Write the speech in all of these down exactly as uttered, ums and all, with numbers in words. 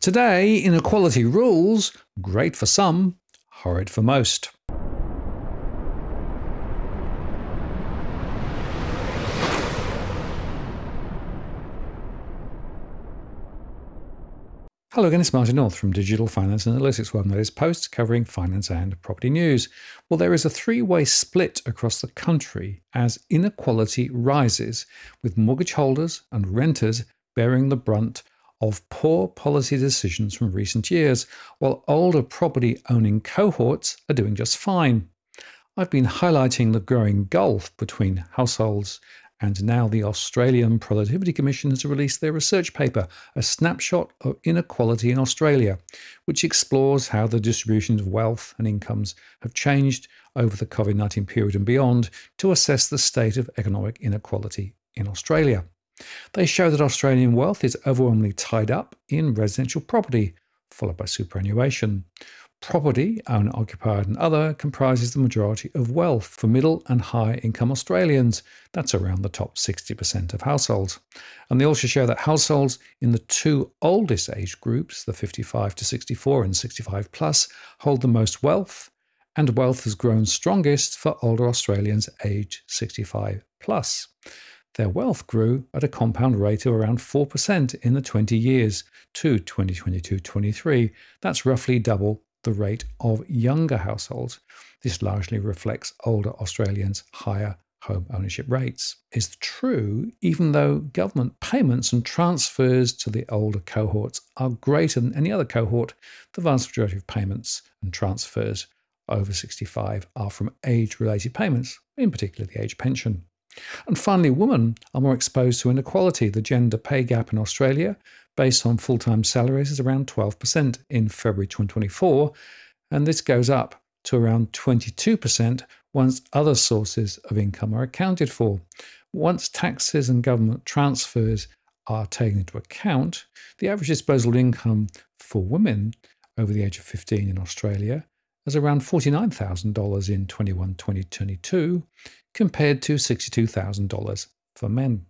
Today, inequality rules, great for some, horrid for most. Hello again, it's Martin North from Digital Finance Analytics, one that is posts covering finance and property news. Well, there is a three-way split across the country as inequality rises, with mortgage holders and renters bearing the brunt of poor policy decisions from recent years, while older property-owning cohorts are doing just fine. I've been highlighting the growing gulf between households, and now the Australian Productivity Commission has released their research paper, A Snapshot of Inequality in Australia, which explores how the distribution of wealth and incomes have changed over the COVID nineteen period and beyond to assess the state of economic inequality in Australia. They show that Australian wealth is overwhelmingly tied up in residential property, followed by superannuation. Property, owner-occupied and other, comprises the majority of wealth for middle and high-income Australians. That's around the top sixty percent of households. And they also show that households in the two oldest age groups, the fifty-five to sixty-four and sixty-five plus, hold the most wealth, and wealth has grown strongest for older Australians aged sixty-five plus. Their wealth grew at a compound rate of around four percent in the twenty years to twenty twenty-two twenty-three. That's roughly double the rate of younger households. This largely reflects older Australians' higher home ownership rates. It's true, even though government payments and transfers to the older cohorts are greater than any other cohort, the vast majority of payments and transfers over sixty-five are from age-related payments, in particular the age pension. And finally, women are more exposed to inequality. The gender pay gap in Australia, based on full-time salaries, is around twelve percent in February twenty twenty-four, and this goes up to around twenty-two percent once other sources of income are accounted for. Once taxes and government transfers are taken into account, the average disposable income for women over the age of fifteen in Australia is around forty-nine thousand dollars in twenty-one twenty twenty-two, compared to sixty-two thousand dollars for men.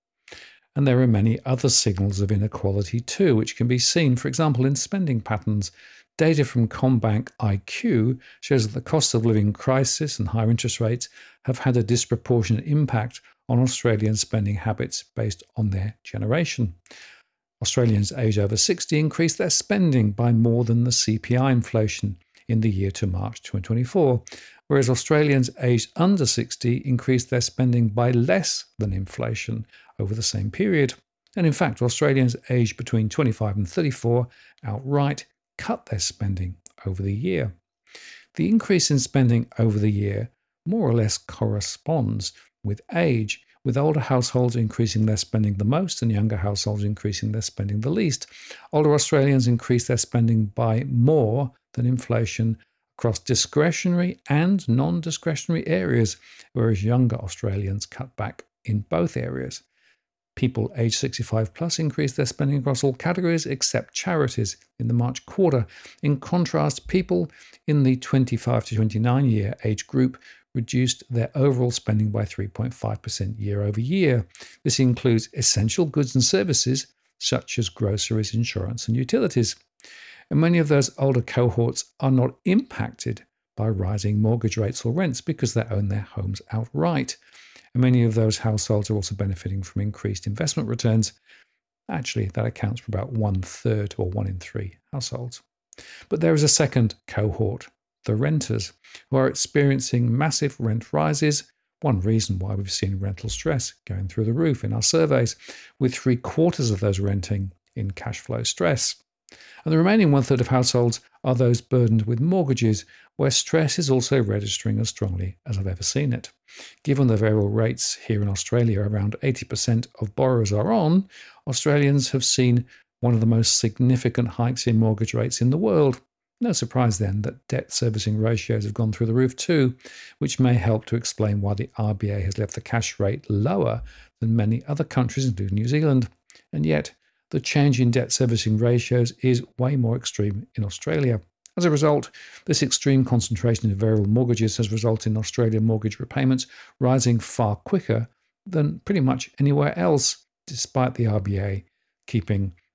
And there are many other signals of inequality too, which can be seen, for example, in spending patterns. Data from CommBank I Q shows that the cost of living crisis and higher interest rates have had a disproportionate impact on Australian spending habits based on their generation. Australians aged over sixty increased their spending by more than the C P I inflation in the year to March twenty twenty-four, whereas Australians aged under sixty increased their spending by less than inflation over the same period. And in fact, Australians aged between twenty-five and thirty-four outright cut their spending over the year. The increase in spending over the year more or less corresponds with age, with older households increasing their spending the most and younger households increasing their spending the least. Older Australians increased their spending by more than inflation across discretionary and non-discretionary areas, whereas younger Australians cut back in both areas. People aged sixty-five plus increased their spending across all categories except charities in the March quarter. In contrast, people in the twenty-five to twenty-nine year age group reduced their overall spending by three point five percent year over year. This includes essential goods and services such as groceries, insurance, and utilities. And many of those older cohorts are not impacted by rising mortgage rates or rents because they own their homes outright. And many of those households are also benefiting from increased investment returns. Actually, that accounts for about one third or one in three households. But there is a second cohort, the renters, who are experiencing massive rent rises. One reason why we've seen rental stress going through the roof in our surveys, with three quarters of those renting in cash flow stress. And the remaining one-third of households are those burdened with mortgages, where stress is also registering as strongly as I've ever seen it. Given the variable rates here in Australia around eighty percent of borrowers are on, Australians have seen one of the most significant hikes in mortgage rates in the world. No surprise then that debt servicing ratios have gone through the roof too, which may help to explain why the R B A has left the cash rate lower than many other countries, including New Zealand. And yet, the change in debt servicing ratios is way more extreme in Australia. As a result, this extreme concentration of variable mortgages has resulted in Australian mortgage repayments rising far quicker than pretty much anywhere else, despite the R B A keeping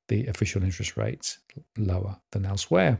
the official interest rates lower than elsewhere.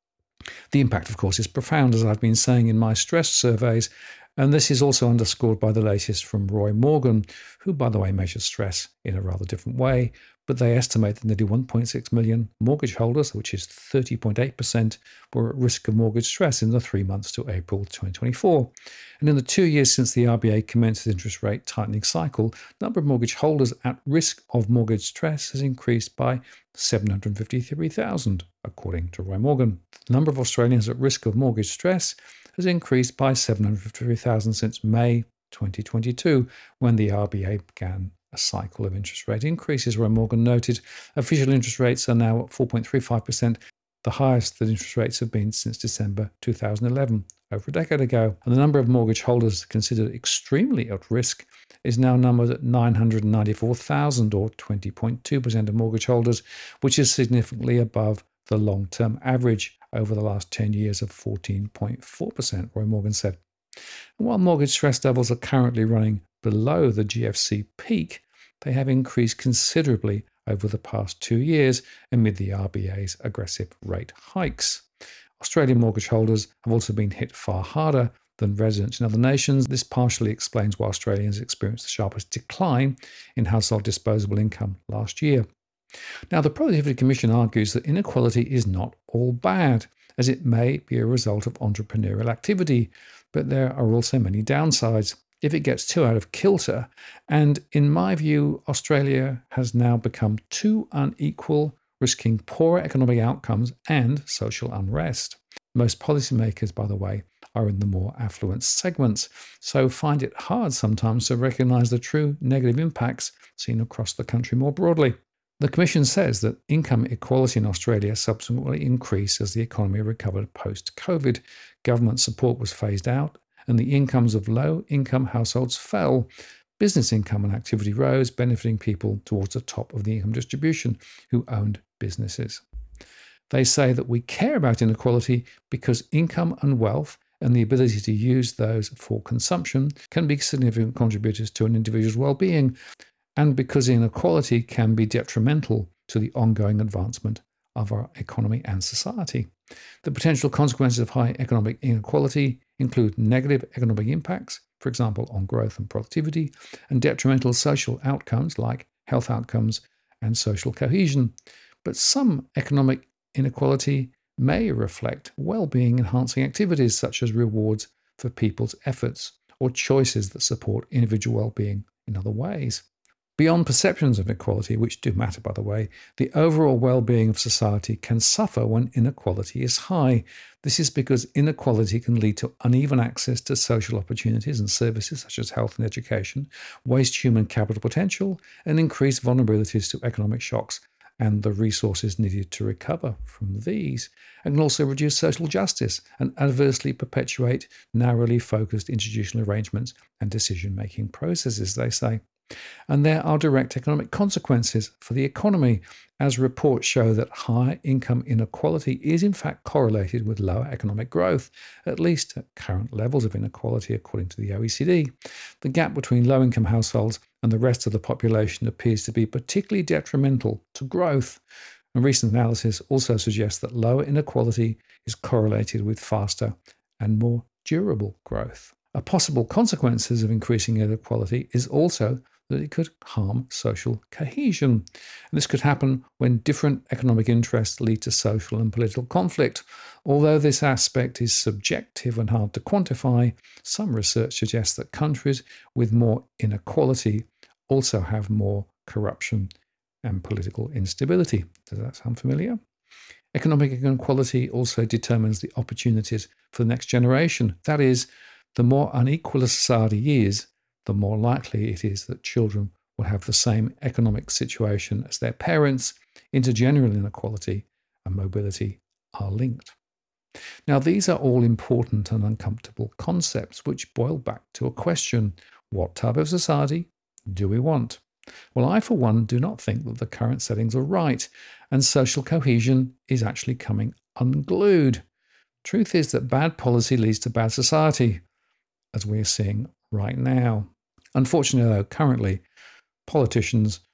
The impact, of course, is profound, as I've been saying in my stress surveys, and this is also underscored by the latest from Roy Morgan, who, by the way, measures stress in a rather different way, but they estimate that nearly one point six million mortgage holders, which is thirty point eight percent, were at risk of mortgage stress in the three months to April twenty twenty-four. And in the two years since the R B A commenced its interest rate tightening cycle, the number of mortgage holders at risk of mortgage stress has increased by seven hundred fifty-three thousand, according to Roy Morgan. The number of Australians at risk of mortgage stress has increased by seven hundred fifty-three thousand since May twenty twenty-two, when the R B A began a cycle of interest rate increases. Roy Morgan noted official interest rates are now at four point three five percent, the highest that interest rates have been since December two thousand eleven, over a decade ago. And the number of mortgage holders considered extremely at risk is now numbered at nine hundred ninety-four thousand, or twenty point two percent of mortgage holders, which is significantly above the long-term average over the last ten years of fourteen point four percent, Roy Morgan said. And while mortgage stress levels are currently running below the G F C peak, they have increased considerably over the past two years amid the R B A's aggressive rate hikes. Australian mortgage holders have also been hit far harder than residents in other nations. This partially explains why Australians experienced the sharpest decline in household disposable income last year. Now, the Productivity Commission argues that inequality is not all bad, as it may be a result of entrepreneurial activity, but there are also many downsides if it gets too out of kilter. And in my view, Australia has now become too unequal, risking poorer economic outcomes and social unrest. Most policymakers, by the way, are in the more affluent segments, so find it hard sometimes to recognise the true negative impacts seen across the country more broadly. The Commission says that income equality in Australia subsequently increased as the economy recovered post-COVID. Government support was phased out, and the incomes of low-income households fell. Business income and activity rose, benefiting people towards the top of the income distribution who owned businesses. They say that we care about inequality because income and wealth and the ability to use those for consumption can be significant contributors to an individual's well-being, and because inequality can be detrimental to the ongoing advancement of our economy and society. The potential consequences of high economic inequality include negative economic impacts, for example, on growth and productivity, and detrimental social outcomes like health outcomes and social cohesion. But some economic inequality may reflect well-being enhancing activities such as rewards for people's efforts or choices that support individual well-being in other ways. Beyond perceptions of equality, which do matter, by the way, the overall well-being of society can suffer when inequality is high. This is because inequality can lead to uneven access to social opportunities and services such as health and education, waste human capital potential, and increase vulnerabilities to economic shocks and the resources needed to recover from these, and can also reduce social justice and adversely perpetuate narrowly focused institutional arrangements and decision-making processes, they say. And there are direct economic consequences for the economy, as reports show that higher income inequality is in fact correlated with lower economic growth, at least at current levels of inequality according to the O E C D. The gap between low-income households and the rest of the population appears to be particularly detrimental to growth. And recent analysis also suggests that lower inequality is correlated with faster and more durable growth. A possible consequences of increasing inequality is also that it could harm social cohesion. And this could happen when different economic interests lead to social and political conflict. Although this aspect is subjective and hard to quantify, some research suggests that countries with more inequality also have more corruption and political instability. Does that sound familiar? Economic inequality also determines the opportunities for the next generation. That is, the more unequal a society is, the more likely it is that children will have the same economic situation as their parents. Intergenerational inequality and mobility are linked. Now, these are all important and uncomfortable concepts which boil back to a question: what type of society do we want? Well, I, for one, do not think that the current settings are right, and social cohesion is actually coming unglued. Truth is that bad policy leads to bad society, as we are seeing right now. Unfortunately, though, currently, politicians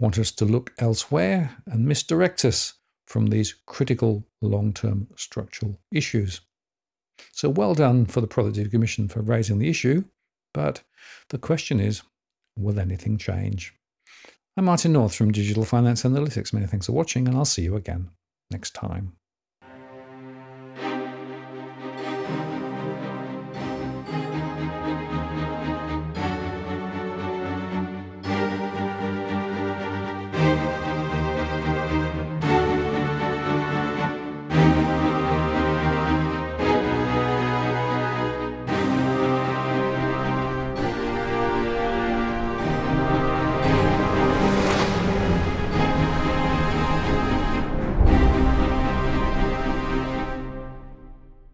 want us to look elsewhere and misdirect us from these critical long-term structural issues. So well done for the Productivity Commission for raising the issue, but the question is, will anything change? I'm Martin North from Digital Finance Analytics. Many thanks for watching, and I'll see you again next time.